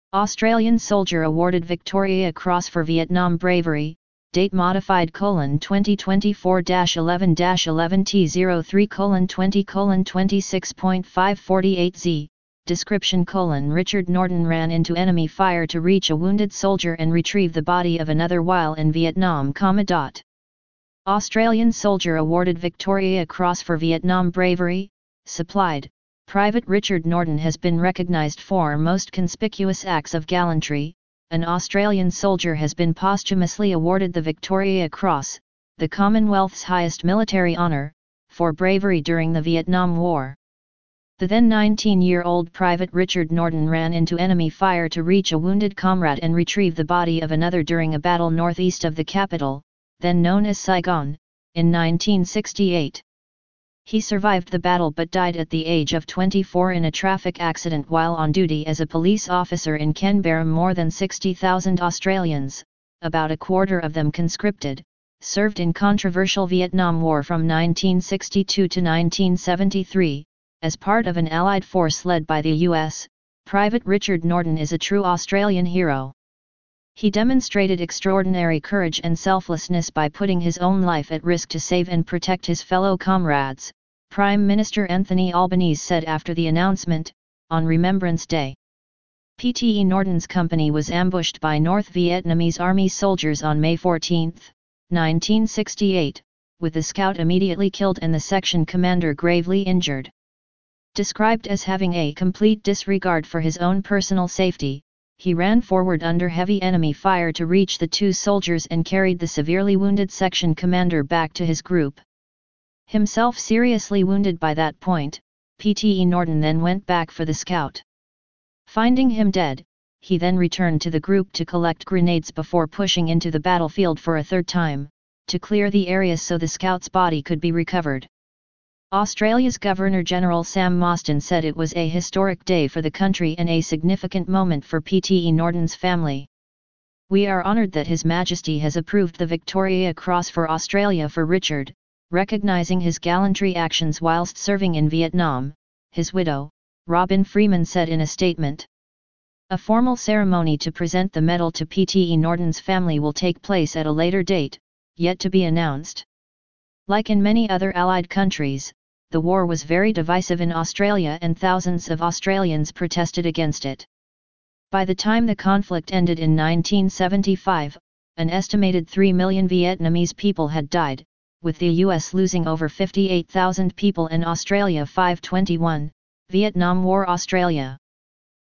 Australian soldier awarded Victoria Cross for Vietnam bravery, date modified : 2024-11-11T03:20:26.548Z, description : Richard Norton ran into enemy fire to reach a wounded soldier and retrieve the body of another while in Vietnam, Australian soldier awarded Victoria Cross for Vietnam bravery, supplied. Private Richard Norton has been recognised for most conspicuous acts of gallantry. An Australian soldier has been posthumously awarded the Victoria Cross, the Commonwealth's highest military honour, for bravery during the Vietnam War. The then 19-year-old Private Richard Norton ran into enemy fire to reach a wounded comrade and retrieve the body of another during a battle northeast of the capital, then known as Saigon, in 1968. He survived the battle but died at the age of 24 in a traffic accident while on duty as a police officer in Canberra. More than 60,000 Australians, about a quarter of them conscripted, served in controversial Vietnam War from 1962 to 1973, as part of an Allied force led by the US. Private Richard Norton is a true Australian hero. He demonstrated extraordinary courage and selflessness by putting his own life at risk to save and protect his fellow comrades, Prime Minister Anthony Albanese said after the announcement, on Remembrance Day. PTE Norton's company was ambushed by North Vietnamese Army soldiers on May 14, 1968, with the scout immediately killed and the section commander gravely injured. Described as having a complete disregard for his own personal safety, he ran forward under heavy enemy fire to reach the two soldiers and carried the severely wounded section commander back to his group. Himself seriously wounded by that point, PTE Norton then went back for the scout. Finding him dead, he then returned to the group to collect grenades before pushing into the battlefield for a third time, to clear the area so the scout's body could be recovered. Australia's Governor-General Sam Mostyn said it was a historic day for the country and a significant moment for PTE Norton's family. "We are honoured that His Majesty has approved the Victoria Cross for Australia for Richard, recognising his gallantry actions whilst serving in Vietnam," his widow, Robin Freeman said in a statement. A formal ceremony to present the medal to PTE Norton's family will take place at a later date, yet to be announced. Like in many other Allied countries, the war was very divisive in Australia and thousands of Australians protested against it. By the time the conflict ended in 1975, an estimated 3 million Vietnamese people had died, with the US losing over 58,000 people and Australia 521. Vietnam War Australia.